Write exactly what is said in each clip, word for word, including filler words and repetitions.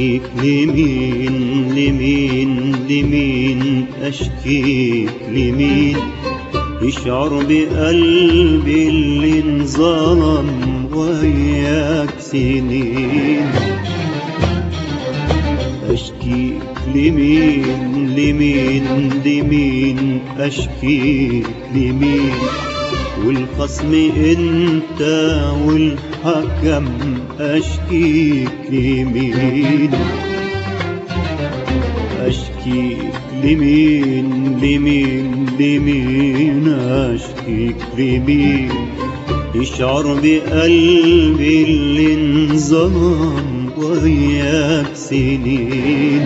أشكيك لمين لمين لمين أشكيك لمين يشعر بقلبي اللي انظلم وياك سنين. أشكيك لمين لمين لمين أشكيك لمين والخصم انت والحكم أشكيك لمين. أشكيك لمين لمين لمين أشكيك لمين يشعر بقلبي اللي انظلم وياك سنين.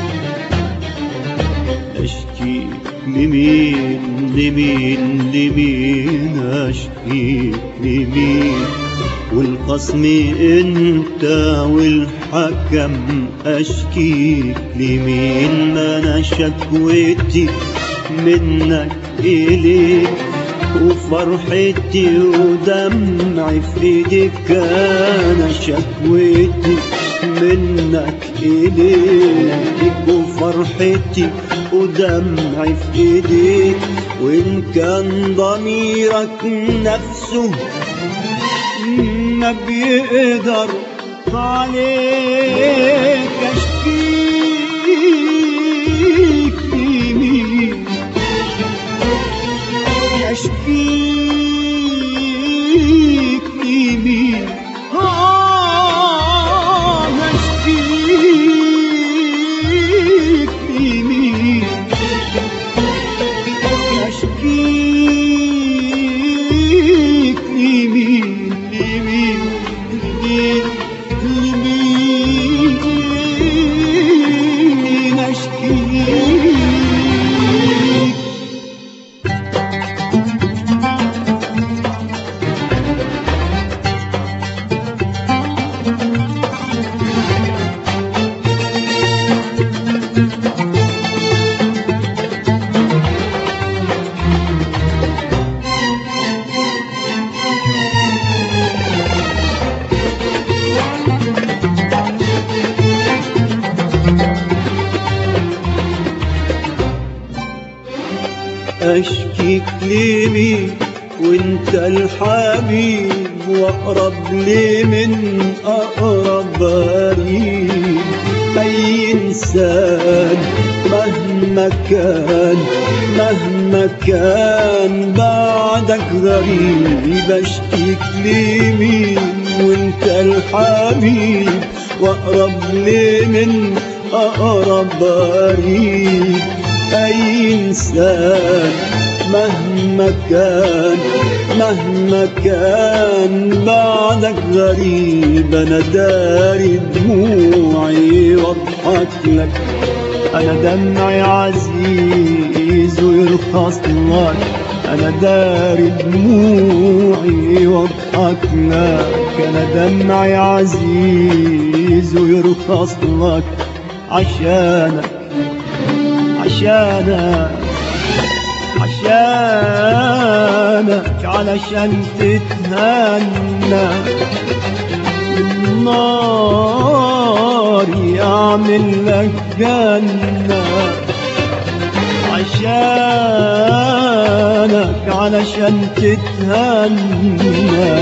أشكيك لمين لمين لمين أشكيك لمين والخصم انت والحكم أشكيك لمين. ما أنا شكوتي منك إليك وفرحتي ودمعي في ايديك. أنا شكوتي منك إليك وفرحتي ودمعي في ايديك. وإن كان ضميرك نفسه ما بيقدر عليك أشكيك لمين أشكيك لمين آه أشكيك لمين أشكيك لمين لمين لمين لمين أشكيك. أشكيك لمين وانت الحبيب واقرب لي من اقرب قريب. اي انسان مهما كان مهما كان بعدك غريب. اشكيك لمين وانت الحبيب واقرب لي من اقرب قريب. أي إنسان مهما كان مهما كان بعدك غريب. أنا داري دموعي واضحك لك. أنا دمعي عزيز ويرخص لك. أنا داري دموعي واضحك لك. أنا دمعي عزيز ويرخص لك عشانك عشانك عشانك علشان تتهنى بالنار يعمل لك جنة. عشانك علشان تتهنى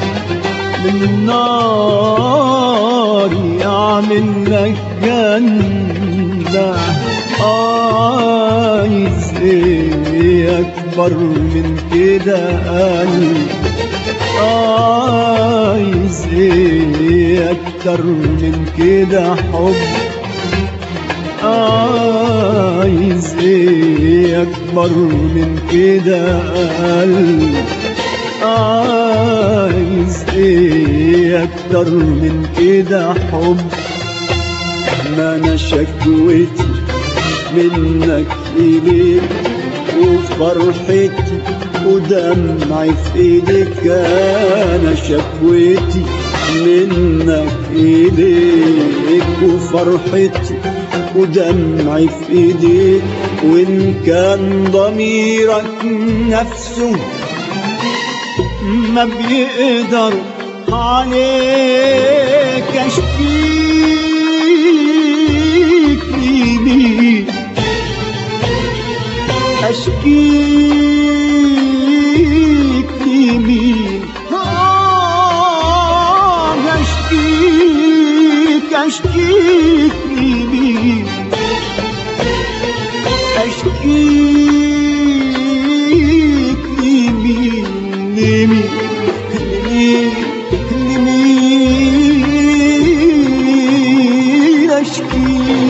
بالنار يعمل لك جنة. عايز ايه اكبر من كده قلبي؟ عايز ايه اكتر من كده حب؟ عايز ايه اكبر من كده قلبي؟ عايز ايه اكتر من كده حب؟ ما انا شكوتي منك إليك وفرحتي ودمعي في ايديك. أنا شكوتي منك إليك وفرحتي ودمعي في ايديك. وإن كان ضميرك نفسه ما بيقدر عليك أشكيك اشكيك لمين آه اشكيك اشكيك لمين اشكيك لمين لمين لمين اشكيك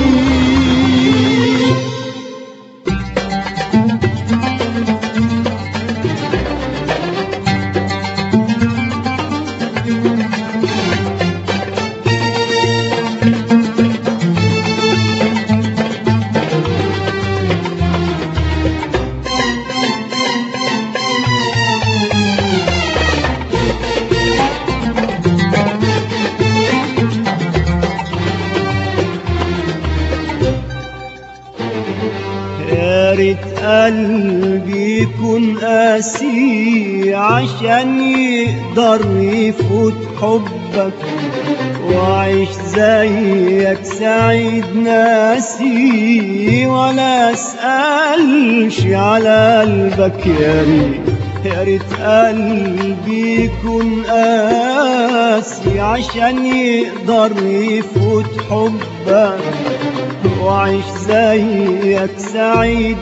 يا ريت قلبي يكون قاسي عشان يقدر يفوت حبك وعيش زيك سعيد ناسي ولا اسألش على قلبك. يا ريت يا ريت قلبي يكون قاسي عشان يقدر يفوت حبك وعيش زيك سعيد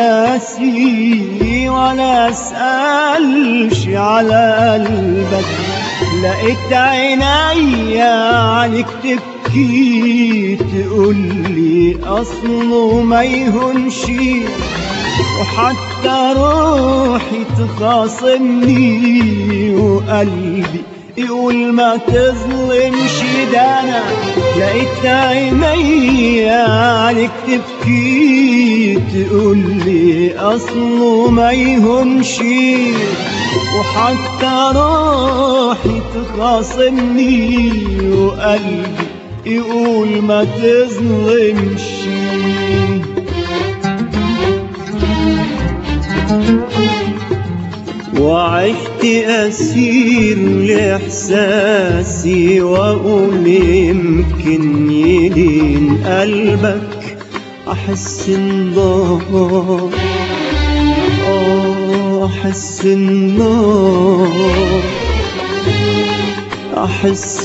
ناسي ولا اسألش على قلبك. لقيت عينيا عليك تبكي تقولي اصله ما يهونش وحتى روحي تخاصمني وقلبي يقول ما تظلمش. ده انا لقيت عينيا عليك تبكي تقولي اصله ما يهونش وحتى روحي تخاصمني وقلبي يقول ما تظلمش. وعشت أسير لإحساسي وأقول يمكن يلين قلبك أحس النار أحس النار أحس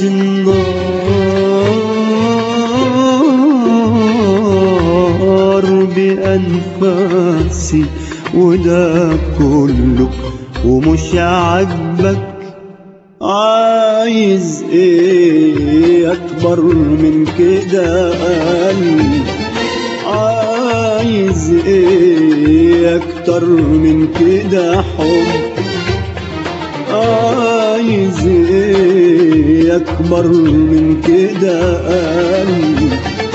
النار بأنفاسي وده كله ومش عاجبك. عايز ايه اكبر من كده قلبي عايز ايه اكتر من كده حب عايز ايه اكبر من كده قلبي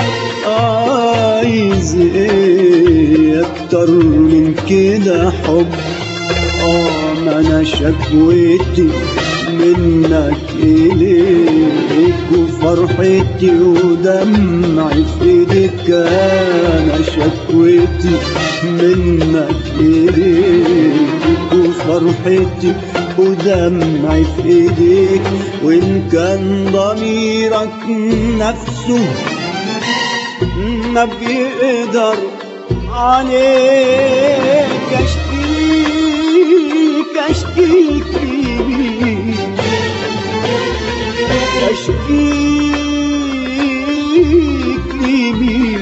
عايز ايه اكتر من كده حب. اه ما انا شكوتي منك إليك وفرحتي ودمعي في ايديك. انا شكوتي منك إليك وفرحتي ودمعي في ايديك. وان كان ضميرك نفسه ما بيقدر عليك اشكيك اشكيك لمين اشكيك لمين